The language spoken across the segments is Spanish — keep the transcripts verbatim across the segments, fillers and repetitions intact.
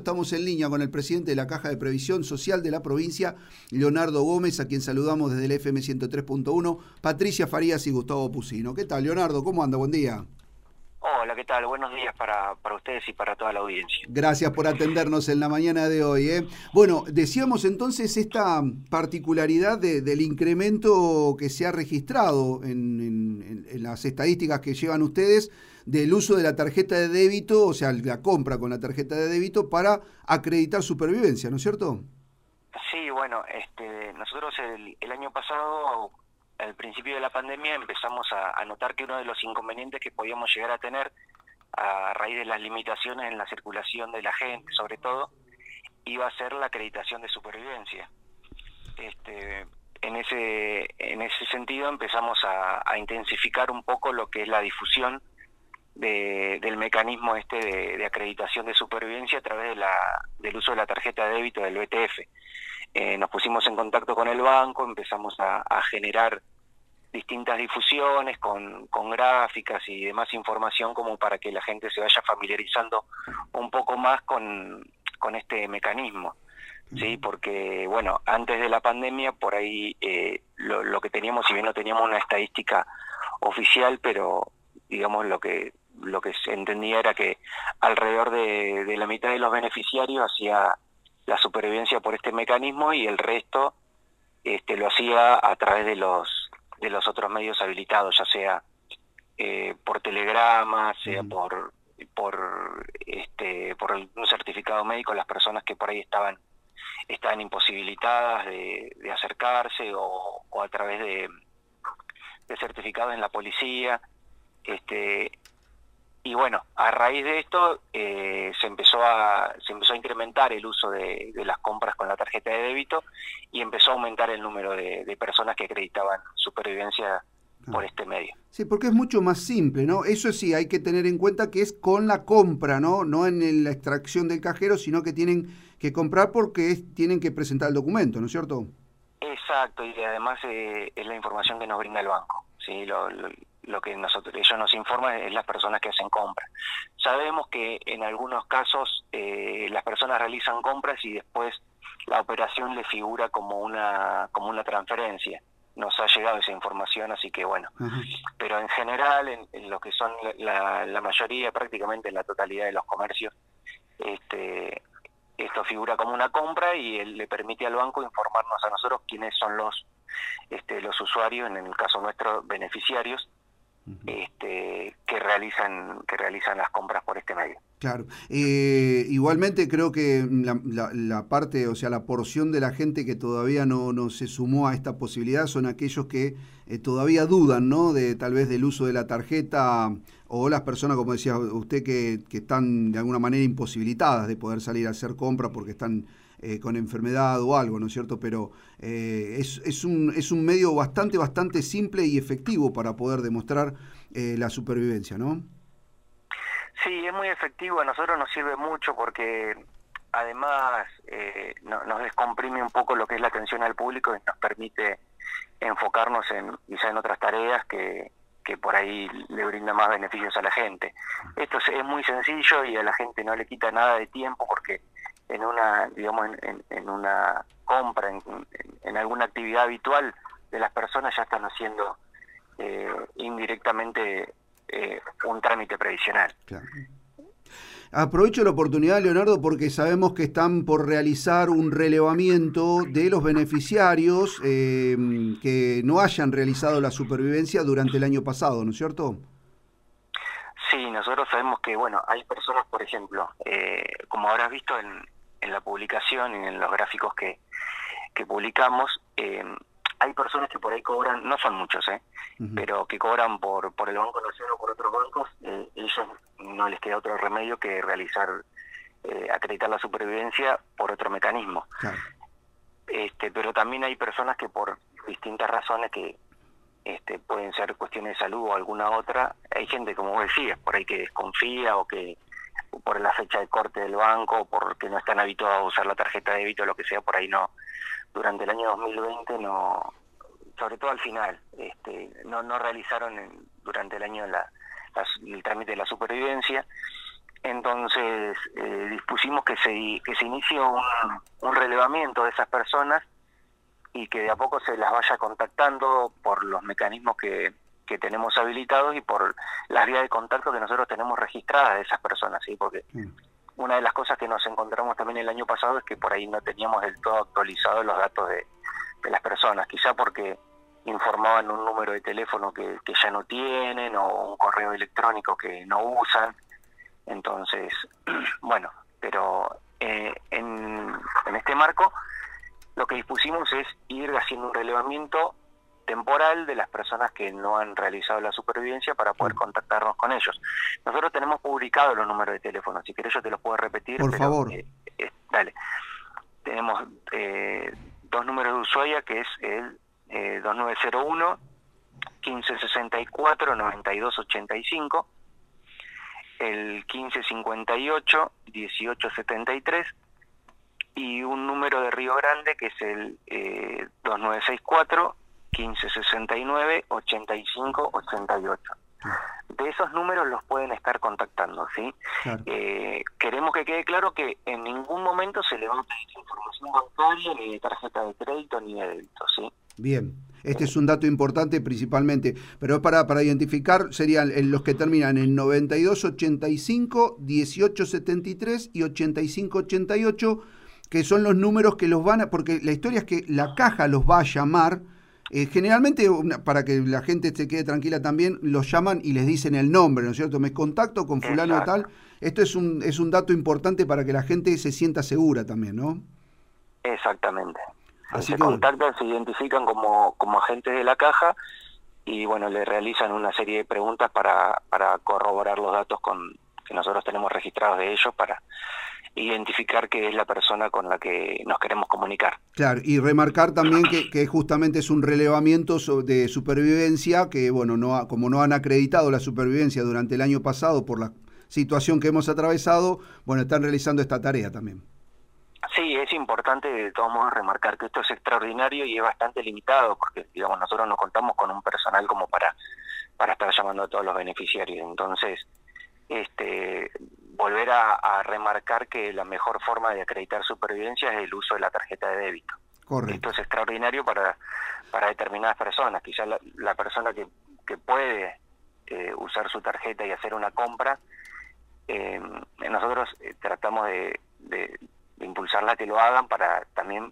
estamos en línea con el presidente de la Caja de Previsión Social de la provincia, Leonardo Gómez, a quien saludamos desde el F M ciento tres punto uno, Patricia Farías y Gustavo Pusino. ¿Qué tal, Leonardo? ¿Cómo anda? Buen día. Hola, ¿qué tal? Buenos días para, para ustedes y para toda la audiencia. Gracias por atendernos en la mañana de hoy, ¿eh? Bueno, decíamos entonces esta particularidad de, del incremento que se ha registrado en, en, en las estadísticas que llevan ustedes del uso de la tarjeta de débito, o sea, la compra con la tarjeta de débito para acreditar supervivencia, ¿no es cierto? Sí, bueno, este, nosotros el, el año pasado, al principio de la pandemia, empezamos a, a notar que uno de los inconvenientes que podíamos llegar a tener a raíz de las limitaciones en la circulación de la gente, sobre todo, iba a ser la acreditación de supervivencia. Este, en ese en ese sentido empezamos a, a intensificar un poco lo que es la difusión de, del mecanismo este de, de acreditación de supervivencia a través de la, del uso de la tarjeta de débito del B T F. Eh, nos pusimos en contacto con el banco, empezamos a, a generar distintas difusiones con, con gráficas y demás información como para que la gente se vaya familiarizando un poco más con, con este mecanismo, ¿sí? Porque, bueno, antes de la pandemia, por ahí eh, lo, lo que teníamos, si bien no teníamos una estadística oficial, pero digamos lo que lo que se entendía era que alrededor de, de la mitad de los beneficiarios hacía la supervivencia por este mecanismo y el resto este, lo hacía a través de los de los otros medios habilitados, ya sea eh, por telegrama, sea mm. por por este por un certificado médico, las personas que por ahí estaban estaban imposibilitadas de, de acercarse o, o a través de, de certificados en la policía, este y bueno, a raíz de esto eh, se empezó a se empezó a incrementar el uso de, de las compras con la tarjeta de débito y empezó a aumentar el número de, de personas que acreditaban supervivencia por este medio. Sí, porque es mucho más simple, ¿no? Eso sí, hay que tener en cuenta que es con la compra, ¿no? No en el, la extracción del cajero, sino que tienen que comprar porque es, tienen que presentar el documento, ¿no es cierto? Exacto, y además eh, es la información que nos brinda el banco, ¿sí? Lo, lo, lo que nosotros ellos nos informan es las personas que hacen compras. Sabemos que en algunos casos eh, las personas realizan compras y después la operación le figura como una como una transferencia. Nos ha llegado esa información, así que bueno. Ajá. Pero en general, en, en lo que son la, la mayoría, prácticamente en la totalidad de los comercios, este esto figura como una compra y él le permite al banco informarnos a nosotros quiénes son los este los usuarios, en el caso nuestro, beneficiarios, Este, que realizan que realizan las compras por este medio. Claro. Eh, igualmente creo que la, la, la parte, o sea, la porción de la gente que todavía no, no se sumó a esta posibilidad son aquellos que eh, todavía dudan, ¿no? De tal vez del uso de la tarjeta, o las personas, como decía usted, que, que están de alguna manera imposibilitadas de poder salir a hacer compras porque están Eh, con enfermedad o algo, ¿no es cierto? Pero eh, es, es, un, es un medio bastante, bastante simple y efectivo para poder demostrar eh, la supervivencia, ¿no? Sí, es muy efectivo, a nosotros nos sirve mucho porque además eh, no, nos descomprime un poco lo que es la atención al público y nos permite enfocarnos en quizá en otras tareas que, que por ahí le brinda más beneficios a la gente. Esto es, es muy sencillo y a la gente no le quita nada de tiempo porque en una digamos en, en, en una compra en, en, en alguna actividad habitual de las personas ya están haciendo eh, indirectamente eh, un trámite previsional. Claro. Aprovecho la oportunidad, Leonardo, porque sabemos que están por realizar un relevamiento de los beneficiarios eh, que no hayan realizado la supervivencia durante el año pasado, ¿no es cierto? Sí, nosotros sabemos que, bueno, hay personas, por ejemplo, eh, como habrás visto en, en la publicación y en los gráficos que, que publicamos, eh, hay personas que por ahí cobran, no son muchos, eh, uh-huh. pero que cobran por por el Banco Nación o por otros bancos, eh, ellos no les queda otro remedio que realizar, eh, acreditar la supervivencia por otro mecanismo. Claro. Este, pero también hay personas que por distintas razones que Este, pueden ser cuestiones de salud o alguna otra, hay gente, como vos decías, por ahí que desconfía o que por la fecha de corte del banco, porque no están habituados a usar la tarjeta de débito, lo que sea, por ahí no, durante el año dos mil veinte no, sobre todo al final, este, no, no realizaron en, durante el año la, la, el trámite de la supervivencia, Entonces eh, dispusimos que se, que se inicie un, un relevamiento de esas personas y que de a poco se las vaya contactando por los mecanismos que, que tenemos habilitados y por las vías de contacto que nosotros tenemos registradas de esas personas, ¿sí? Porque mm. una de las cosas que nos encontramos también el año pasado es que por ahí no teníamos del todo actualizados los datos de, de las personas, quizá porque informaban un número de teléfono que, que ya no tienen o un correo electrónico que no usan. Entonces, bueno, pero eh, en, en este marco lo que dispusimos es ir haciendo un relevamiento temporal de las personas que no han realizado la supervivencia para poder contactarnos con ellos. Nosotros tenemos publicados los números de teléfono, si querés yo te los puedo repetir. Por pero, favor. Eh, eh, dale. Tenemos eh, dos números de Ushuaia, que es el eh, dos nueve cero uno, quince sesenta y cuatro, noventa y dos ochenta y cinco, el quince cincuenta y ocho, dieciocho setenta y tres, y un número de Río Grande que es el eh, dos nueve seis cuatro, quince sesenta y nueve, ochenta y cinco ochenta y ocho. De esos números los pueden estar contactando, ¿sí? Claro. Eh, queremos que quede claro que en ningún momento se le va a pedir información bancaria, ni de tarjeta de crédito, ni de débito, ¿sí? Bien, este es un dato importante principalmente, pero para, para identificar serían los que terminan en noventa y dos ochenta y cinco, dieciocho setenta y tres y ochenta y cinco ochenta y ocho, que son los números que los van a... Porque la historia es que la caja los va a llamar, eh, generalmente, una, para que la gente se quede tranquila también, los llaman y les dicen el nombre, ¿no es cierto? Me contacto con fulano de tal. Esto es un, es un dato importante para que la gente se sienta segura también, ¿no? Exactamente. Así se que... contactan, se identifican como, como agentes de la caja y bueno, le realizan una serie de preguntas para, para corroborar los datos con que nosotros tenemos registrados de ellos para identificar que es la persona con la que nos queremos comunicar. Claro, y remarcar también que, que justamente es un relevamiento de supervivencia, que bueno, no ha, como no han acreditado la supervivencia durante el año pasado por la situación que hemos atravesado, bueno, están realizando esta tarea también. Sí, es importante de todos modos remarcar que esto es extraordinario y es bastante limitado, porque digamos nosotros no contamos con un personal como para, para estar llamando a todos los beneficiarios, entonces este volver a, a remarcar que la mejor forma de acreditar supervivencia es el uso de la tarjeta de débito. Correcto. Esto es extraordinario para, para determinadas personas, quizás la, la persona que, que puede eh, usar su tarjeta y hacer una compra, eh, nosotros eh, tratamos de, de, de impulsarla a que lo hagan para también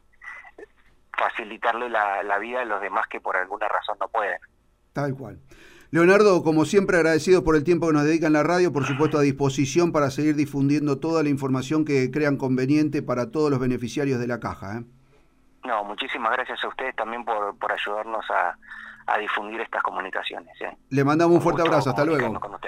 facilitarle la, la vida a los demás que por alguna razón no pueden. Tal cual. Leonardo, como siempre, agradecido por el tiempo que nos dedican en la radio, por supuesto a disposición para seguir difundiendo toda la información que crean conveniente para todos los beneficiarios de la caja, ¿eh? No, muchísimas gracias a ustedes también por, por ayudarnos a, a difundir estas comunicaciones, ¿eh? Le mandamos un fuerte abrazo, hasta luego.